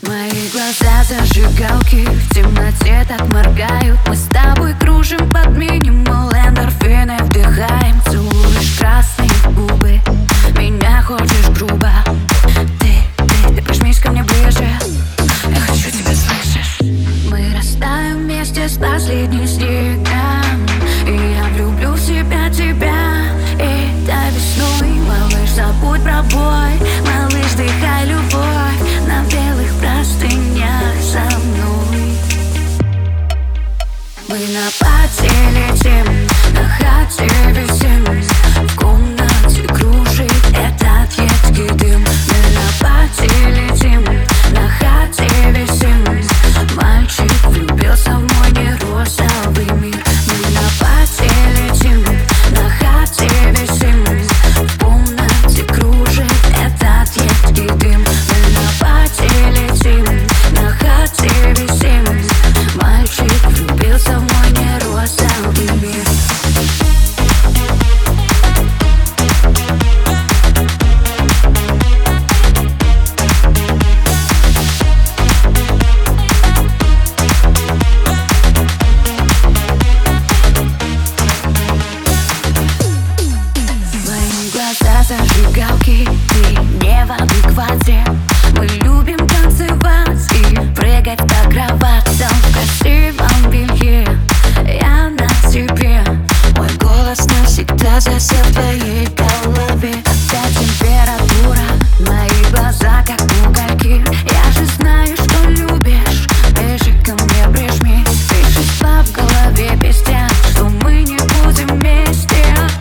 Мои глаза зажигалки в темноте так моргают. Мы с тобой кружим под минимал, эндорфины вдыхаем. Целуешь красные губы, меня хочешь грубо. Ты прижмись ко мне ближе, я хочу тебя, слышишь? Мы растаем вместе с последним снегом, и я влюблю в себя тебя. И до весной, малыш, забудь про бой. Малыш, дыхай любовь на белых простынях со мной. Мы на пати летим, на хате висим, в комнате кружит этот едкий дым. Мы на пати летим, на хате висим, мальчик влюбился в мой нерозовый мир. Мы на пати летим, на хате висим, в комнате кружит этот едкий дым. Мы на пати летим, на хате висим, мальчик влюбился в мой нерозовый мир. Зажигалки, ты не в адеквате. Мы любим танцевать и прыгать по кроватям в красивом белье. Я на тебе, мой голос навсегда засел в твоей голове. Опять температура, мои глаза как угольки. Я же знаю, что любишь, ближе ко мне прижмись. Вещества в голове пестят, что мы не будем вместе.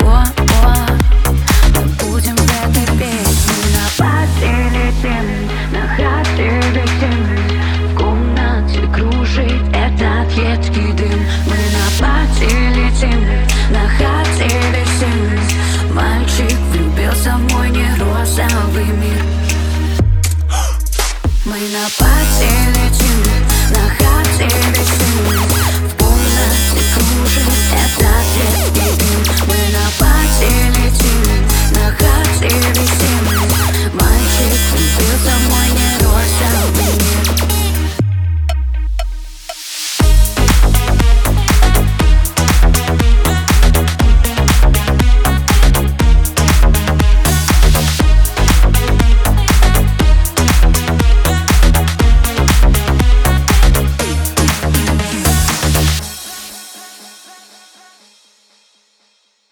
Будем в этой песне. На пати летим, на хате висим, в комнате кружит этот едкий дым. Мы на пати летим, на хате висим, мальчик влюбился в мой нерозовый мир. Мы на пати